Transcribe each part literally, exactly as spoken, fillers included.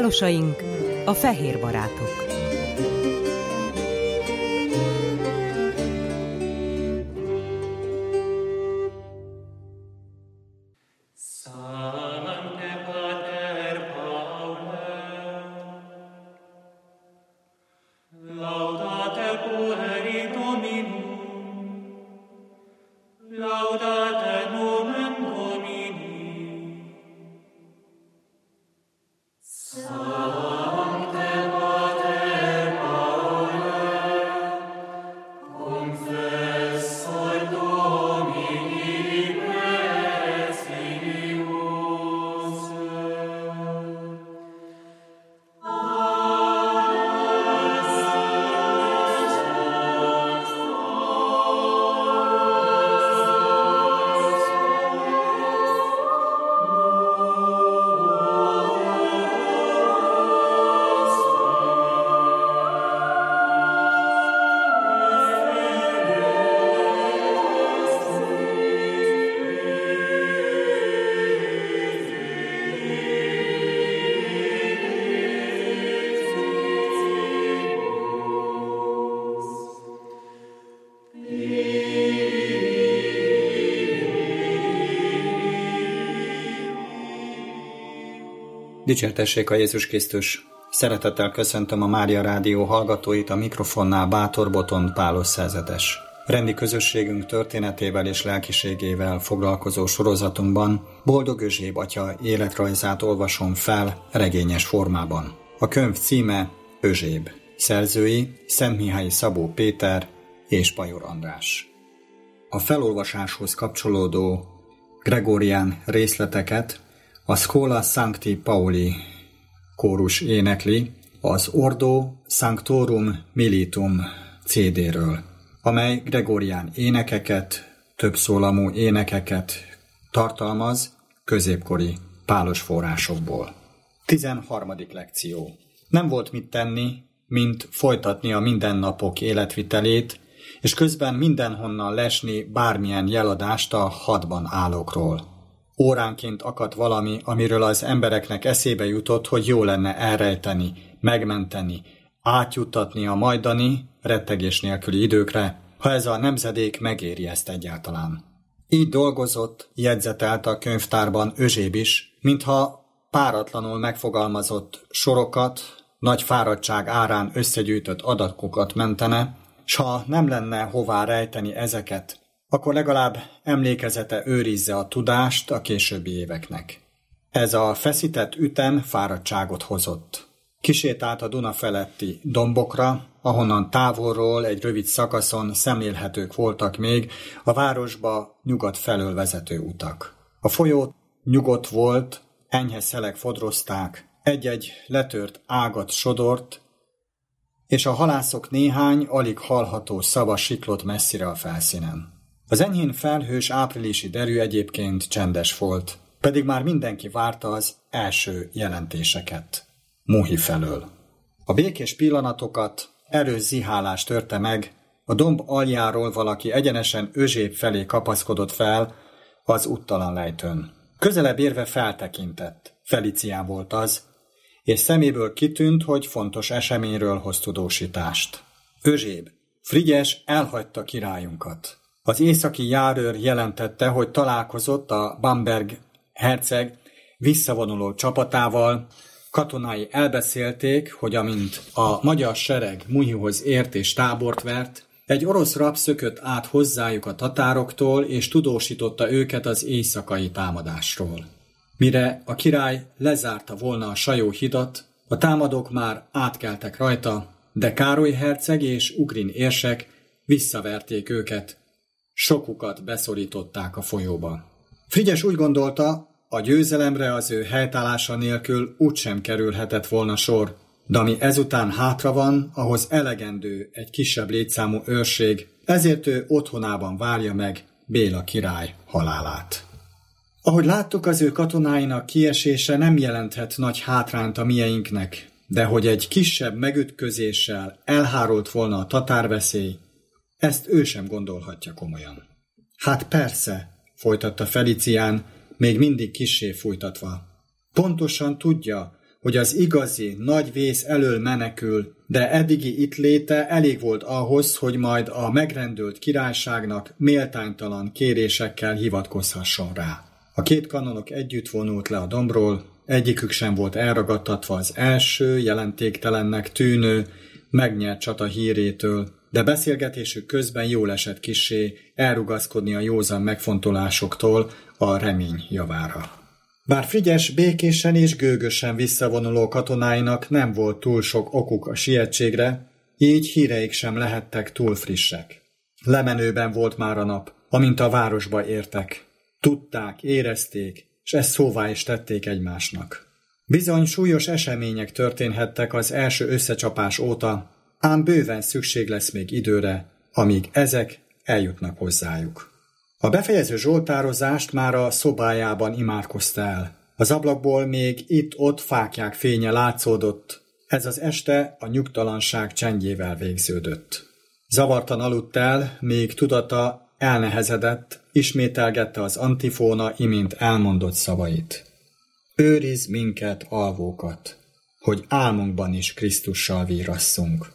Pálosaink, a fehér barátok. Dicsértessék a Jézus Krisztus! Szeretettel köszöntöm a Mária Rádió hallgatóit, a mikrofonnál Bátor Botond Pálos szerzetes. Rendi közösségünk történetével és lelkiségével foglalkozó sorozatunkban Boldog Özséb atya életrajzát olvasom fel regényes formában. A könyv címe Özséb. Szerzői Szentmihályi Szabó Péter és Pajor András. A felolvasáshoz kapcsolódó gregorián részleteket a Schola Sancti Pauli kórus énekli az Ordo Sanctorum Militum cé dé-ről, amely gregorián énekeket, többszólamú énekeket tartalmaz középkori pálos forrásokból. tizenharmadik lekció. Nem volt mit tenni, mint folytatni a mindennapok életvitelét, és közben mindenhonnan lesni bármilyen jeladást a hadban állókról. Óránként akadt valami, amiről az embereknek eszébe jutott, hogy jó lenne elrejteni, megmenteni, átjuttatni a majdani, rettegés nélküli időkre, ha ez a nemzedék megéri ezt egyáltalán. Így dolgozott, jegyzetelt a könyvtárban Özséb is, mintha páratlanul megfogalmazott sorokat, nagy fáradtság árán összegyűjtött adatokat mentene, s ha nem lenne hová rejteni ezeket, akkor legalább emlékezete őrizze a tudást a későbbi éveknek. Ez a feszített ütem fáradtságot hozott. Kisétált a Duna feletti dombokra, ahonnan távolról egy rövid szakaszon szemlélhetők voltak még a városba nyugat felől vezető utak. A folyó nyugodt volt, enyhe szelek fodrozták, egy-egy letört ágat sodort, és a halászok néhány alig hallható szava siklott messzire a felszínen. Az enyhén felhős áprilisi derű egyébként csendes volt, pedig már mindenki várta az első jelentéseket. Muhi felől. A békés pillanatokat erős zihálás törte meg, a domb aljáról valaki egyenesen Özséb felé kapaszkodott fel az úttalan lejtőn. Közelebb érve feltekintett, Felicián volt az, és szeméből kitűnt, hogy fontos eseményről hoz tudósítást. Özséb, Frigyes elhagyta királyunkat. Az északi járőr jelentette, hogy találkozott a Bamberg herceg visszavonuló csapatával, katonái elbeszélték, hogy amint a magyar sereg Muhihoz ért és tábort vert, egy orosz rab szökött át hozzájuk a tatároktól, és tudósította őket az éjszakai támadásról. Mire a király lezárta volna a Sajó hidat, a támadók már átkeltek rajta, de Károly herceg és Ugrin érsek visszaverték őket, sokukat beszorították a folyóba. Frigyes úgy gondolta, a győzelemre az ő helytállása nélkül úgysem kerülhetett volna sor, de ami ezután hátra van, ahhoz elegendő egy kisebb létszámú őrség, ezért ő otthonában várja meg Béla király halálát. Ahogy láttuk, az ő katonáinak kiesése nem jelenthet nagy hátrányt a mieinknek, de hogy egy kisebb megütközéssel elhárult volna a tatárveszély, ezt ő sem gondolhatja komolyan. Hát persze, folytatta Felicián, még mindig kissé fújtatva. Pontosan tudja, hogy az igazi, nagy vész elől menekül, de eddigi itt léte elég volt ahhoz, hogy majd a megrendült királyságnak méltánytalan kérésekkel hivatkozhasson rá. A két kanonok együtt vonult le a dombról, egyikük sem volt elragadtatva az első, jelentéktelennek tűnő, megnyert csata hírétől, de beszélgetésük közben jól esett kissé elrugaszkodni a józan megfontolásoktól a remény javára. Bár Frigyes békésen és gőgösen visszavonuló katonáinak nem volt túl sok okuk a sietségre, így híreik sem lehettek túl frissek. Lemenőben volt már a nap, amint a városba értek. Tudták, érezték, és ezt szóvá is tették egymásnak. Bizony súlyos események történhettek az első összecsapás óta, ám bőven szükség lesz még időre, amíg ezek eljutnak hozzájuk. A befejező zsoltározást már a szobájában imádkozta el. Az ablakból még itt-ott fáklyák fénye látszódott. Ez az este a nyugtalanság csendjével végződött. Zavartan aludt el, még tudata elnehezedett, ismételgette az antifóna imént elmondott szavait. Őrizd minket, alvókat, hogy álmunkban is Krisztussal vírasszunk.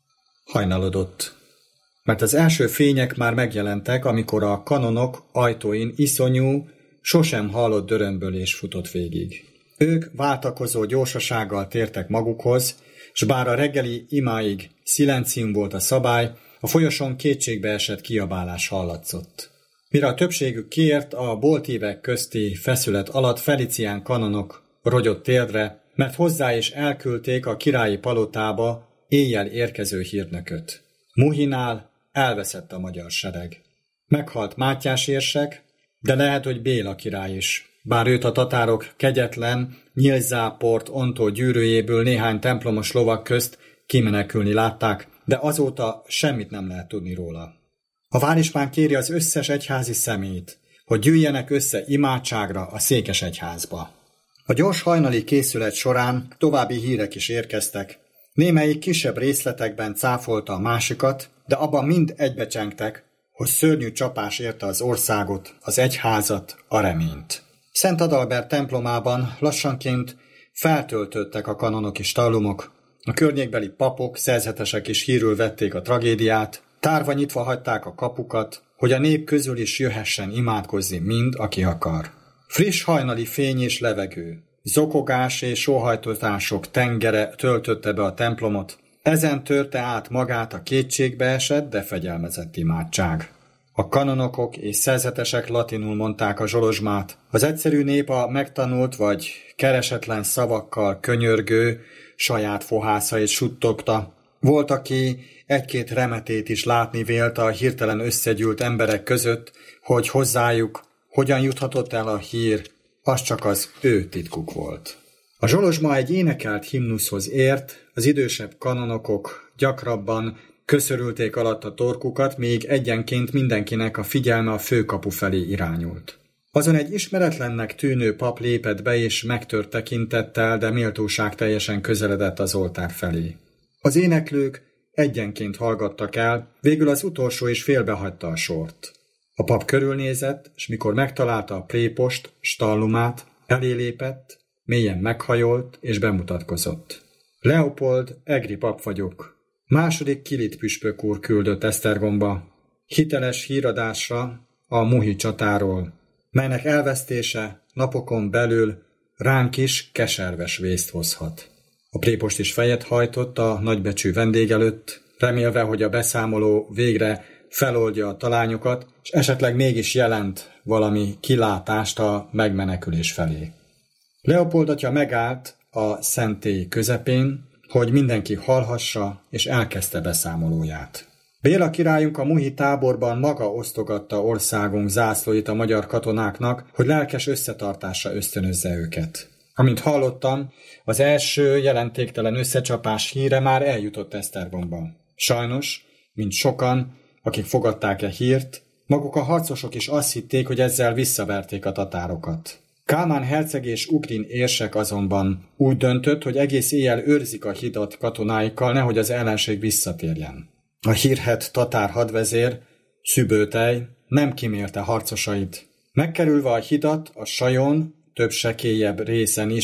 Hajnalodott, mert az első fények már megjelentek, amikor a kanonok ajtóin iszonyú, sosem hallott dörömbölés futott végig. Ők váltakozó gyorsasággal tértek magukhoz, s bár a reggeli imáig szilencium volt a szabály, a folyosón kétségbeesett kiabálás hallatszott. Mire a többségük kiért, a boltívek közti feszület alatt Felicián kanonok rogyott térdre, mert hozzá is elküldték a királyi palotába éjjel érkező hírnököt. Muhinál elveszett a magyar sereg. Meghalt Mátyás érsek, de lehet, hogy Béla király is. Bár őt a tatárok kegyetlen, nyílzáport ontó gyűrűjéből néhány templomos lovak közt kimenekülni látták, de azóta semmit nem lehet tudni róla. A várispán kéri az összes egyházi személyt, hogy gyűjjenek össze imádságra a székesegyházba. A gyors hajnali készület során további hírek is érkeztek. Némelyik kisebb részletekben cáfolta a másikat, de abban mind egybecsengtek, hogy szörnyű csapás érte az országot, az egyházat, a reményt. Szent Adalbert templomában lassanként feltöltöttek a kanonok és stallumok, a környékbeli papok, szerzetesek is hírül vették a tragédiát, tárva nyitva hagyták a kapukat, hogy a nép közül is jöhessen imádkozni mind, aki akar. Friss hajnali fény és levegő, zokogás és sóhajtozások tengere töltötte be a templomot, ezen törte át magát a kétségbe esett, de fegyelmezett imádság. A kanonokok és szerzetesek latinul mondták a zsolozsmát, az egyszerű nép a megtanult vagy keresetlen szavakkal könyörgő saját fohászait suttogta. Volt, aki egy-két remetét is látni vélt a hirtelen összegyűlt emberek között, hogy hozzájuk hogyan juthatott el a hír, az csak az ő titkuk volt. A zsolozsma egy énekelt himnuszhoz ért, az idősebb kanonokok gyakrabban köszörülték alatt a torkukat, még egyenként mindenkinek a figyelme a főkapu felé irányult. Azon egy ismeretlennek tűnő pap lépett be és megtört tekintettel, de méltóság teljesen közeledett az oltár felé. Az éneklők egyenként hallgattak el, végül az utolsó is félbehagyta a sort. A pap körülnézett, és mikor megtalálta a prépost, stallumát, elélépett, mélyen meghajolt és bemutatkozott. Leopold, egri pap vagyok. Második Kilit püspök úr küldött Esztergomba, hiteles híradásra a muhi csatáról, melynek elvesztése napokon belül ránk is keserves vészt hozhat. A prépost is fejet hajtott a nagybecsű vendég előtt, remélve, hogy a beszámoló végre feloldja a talányokat, és esetleg mégis jelent valami kilátást a megmenekülés felé. Leopold atya megállt a szentély közepén, hogy mindenki hallhassa, és elkezdte beszámolóját. Béla királyunk a muhi táborban maga osztogatta országunk zászlóit a magyar katonáknak, hogy lelkes összetartásra ösztönözze őket. Amint hallottam, az első jelentéktelen összecsapás híre már eljutott Esztergomba. Sajnos, mint sokan, akik fogadták e hírt, maguk a harcosok is azt hitték, hogy ezzel visszaverték a tatárokat. Kálmán herceg és ugrin érsek azonban úgy döntött, hogy egész éjjel őrzik a hidat katonáikkal, nehogy az ellenség visszatérjen. A hírhedt tatár hadvezér, Szübőtej nem kímélte harcosait. Megkerülve a hidat, a Sajon több sekélyebb részen is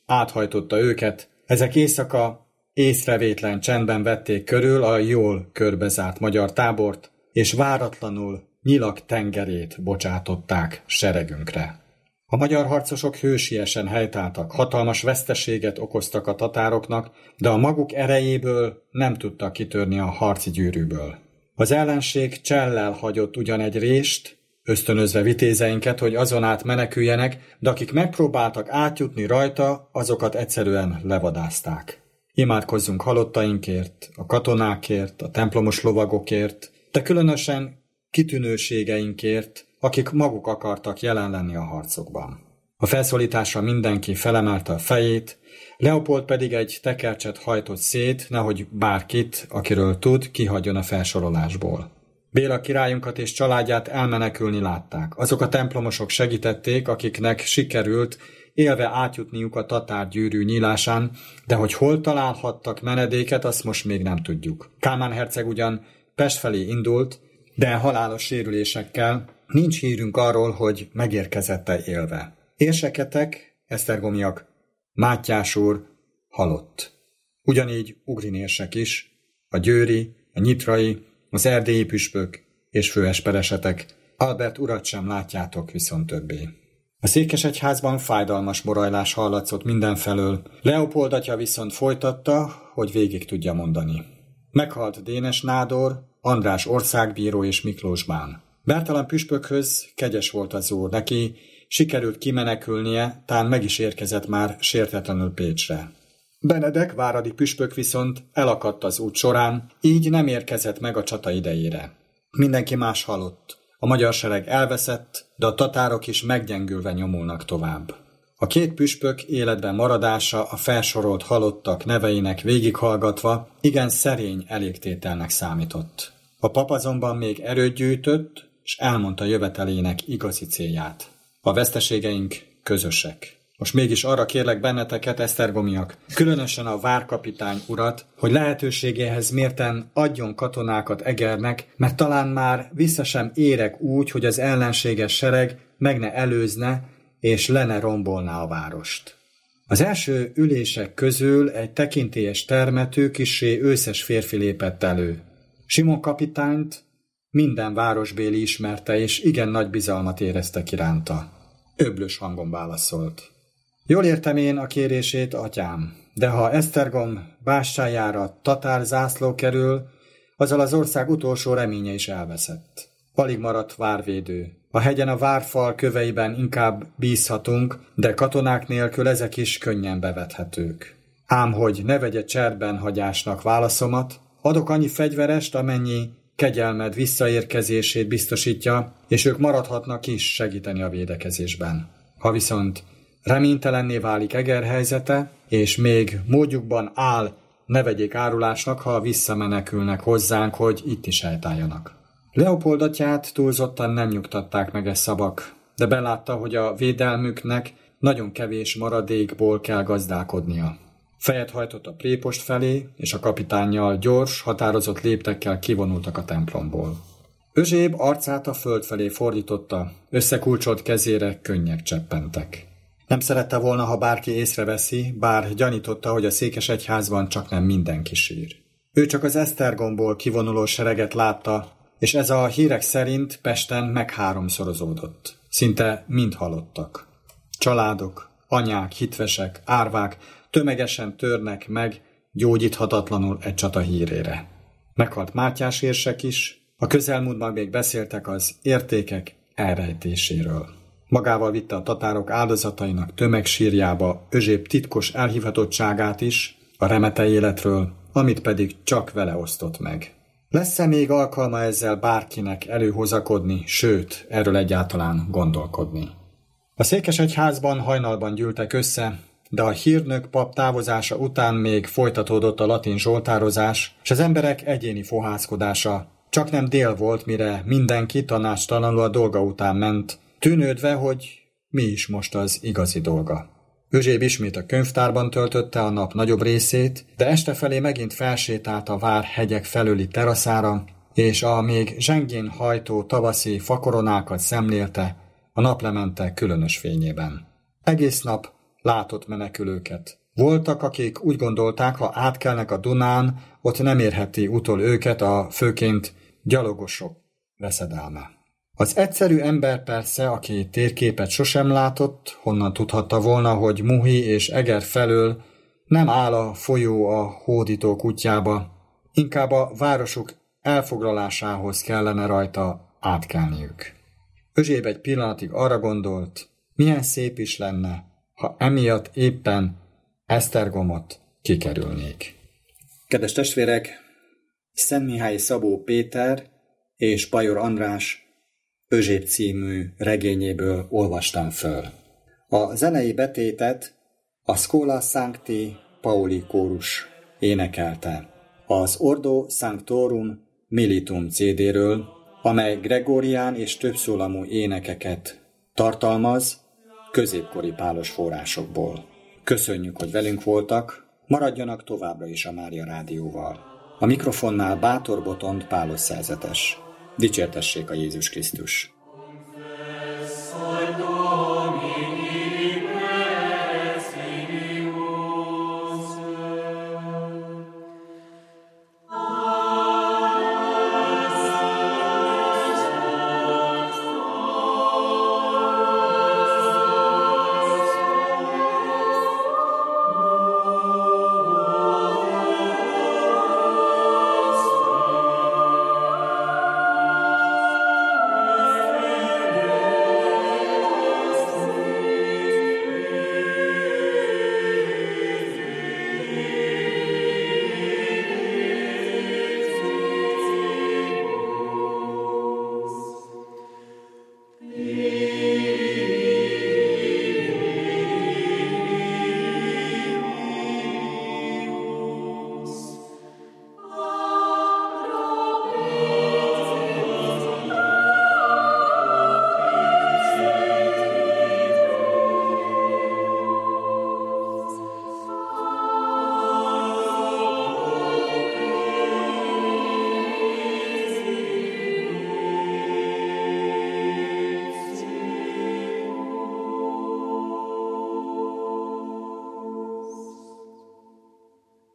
áthajtotta őket. Ezek éjszaka észrevétlen csendben vették körül a jól körbezárt magyar tábort, és váratlanul Nyilak tengerét bocsátották seregünkre. A magyar harcosok hősiesen helytáltak, hatalmas veszteséget okoztak a tatároknak, de a maguk erejéből nem tudtak kitörni a harci gyűrűből. Az ellenség csellel hagyott ugyan egy rést, ösztönözve vitézeinket, hogy azon át meneküljenek, de akik megpróbáltak átjutni rajta, azokat egyszerűen levadázták. Imádkozzunk halottainkért, a katonákért, a templomos lovagokért, de különösen kitűnőségeinkért, akik maguk akartak jelen lenni a harcokban. A felszólításra mindenki felemelte a fejét, Leopold pedig egy tekercset hajtott szét, nehogy bárkit, akiről tud, kihagyjon a felsorolásból. Béla királyunkat és családját elmenekülni látták. Azok a templomosok segítették, akiknek sikerült élve átjutniuk a tatár gyűrű nyílásán, de hogy hol találhattak menedéket, azt most még nem tudjuk. Kálmán herceg ugyan Pest felé indult, de halálos sérülésekkel, nincs hírünk arról, hogy megérkezett-e élve. Érseketek, esztergomiak, Mátyás úr halott. Ugyanígy Ugrin érsek is, a győri, a nyitrai, az erdélyi püspök és főesperesetek. Albert urat sem látjátok viszont többé. A székesegyházban fájdalmas morajlás hallatszott mindenfelől, Leopold atya viszont folytatta, hogy végig tudja mondani. Meghalt Dénes nádor, András országbíró és Miklós bán. Bertalan püspökhöz kegyes volt az úr, neki sikerült kimenekülnie, tán meg is érkezett már sértetlenül Pécsre. Benedek váradi püspök viszont elakadt az út során, így nem érkezett meg a csata idejére. Mindenki más halott. A magyar sereg elveszett, de a tatárok is meggyengülve nyomulnak tovább. A két püspök életben maradása a felsorolt halottak neveinek végighallgatva igen szerény elégtételnek számított. A pap azonban még erőt gyűjtött, és elmondta jövetelének igazi célját. A veszteségeink közösek. Most mégis arra kérlek benneteket, esztergomiak, különösen a várkapitány urat, hogy lehetőségéhez mérten adjon katonákat Egernek, mert talán már vissza sem érek úgy, hogy az ellenséges sereg meg ne előzne, és le ne rombolná a várost. Az első ülések közül egy tekintélyes termető, kissé őszes férfi lépett elő. Simon kapitányt minden városbéli ismerte, és igen nagy bizalmat éreztek iránta. Öblös hangon válaszolt. Jól értem én a kérését, atyám, de ha Esztergom bástyájára tatár zászló kerül, azzal az ország utolsó reménye is elveszett. Alig maradt várvédő. A hegyen a várfal köveiben inkább bízhatunk, de katonák nélkül ezek is könnyen bevethetők. Ám hogy ne vegye cserben hagyásnak válaszomat, adok annyi fegyverest, amennyi kegyelmed visszaérkezését biztosítja, és ők maradhatnak is segíteni a védekezésben. Ha viszont reménytelenné válik Eger helyzete, és még módjukban áll, ne vegyék árulásnak, ha visszamenekülnek hozzánk, hogy itt is helytálljanak. Leopold atyát túlzottan nem nyugtatták meg e szavak, de belátta, hogy a védelmüknek nagyon kevés maradékból kell gazdálkodnia. Fejet hajtott a prépost felé, és a kapitánnyal gyors, határozott léptekkel kivonultak a templomból. Özséb arcát a föld felé fordította, összekulcsolt kezére könnyek cseppentek. Nem szerette volna, ha bárki észreveszi, bár gyanította, hogy a székesegyházban csak nem mindenki sír. Ő csak az Esztergomból kivonuló sereget látta, és ez a hírek szerint Pesten megháromszorozódott. Szinte mind halottak. Családok, anyák, hitvesek, árvák tömegesen törnek meg gyógyíthatatlanul egy csata hírére. Meghalt Mátyás érsek is, a közelmúltban még beszéltek az értékek elrejtéséről. Magával vitte a tatárok áldozatainak tömegsírjába Özséb titkos elhivatottságát is, a remete életről, amit pedig csak vele osztott meg. Lesz-e még alkalma ezzel bárkinek előhozakodni, sőt, erről egyáltalán gondolkodni? A székesegyházban hajnalban gyűltek össze, de a hírnök pap távozása után még folytatódott a latin zsoltározás, és az emberek egyéni fohászkodása. Csak nem dél volt, mire mindenki tanácstalanul a dolga után ment, tűnődve, hogy mi is most az igazi dolga. Özséb ismét a könyvtárban töltötte a nap nagyobb részét, de este felé megint felsétált a vár hegyek felőli teraszára, és a még zsengén hajtó tavaszi fakoronákat szemlélte a naplemente különös fényében. Egész nap látott menekülőket. Voltak, akik úgy gondolták, ha átkelnek a Dunán, ott nem érheti utol őket a főként gyalogosok veszedelme. Az egyszerű ember persze, aki térképet sosem látott, honnan tudhatta volna, hogy Muhi és Eger felől nem áll a folyó a hódítók útjába, inkább a városuk elfoglalásához kellene rajta átkelniük. Özséb egy pillanatig arra gondolt, milyen szép is lenne, ha emiatt éppen Esztergomot kikerülnék. Kedves testvérek, Szentmihályi Szabó Péter és Bajor András Özséb című regényéből olvastam föl. A zenei betétet a Schola Sancti Pauli kórus énekelte az Ordo Sanctorum Militum cé dé-ről, amely gregórián és többszólamú énekeket tartalmaz középkori pálos forrásokból. Köszönjük, hogy velünk voltak, maradjanak továbbra is a Mária Rádióval. A mikrofonnál Bátor Botond Pálos szerzetes. Dicsértessék a Jézus Krisztus!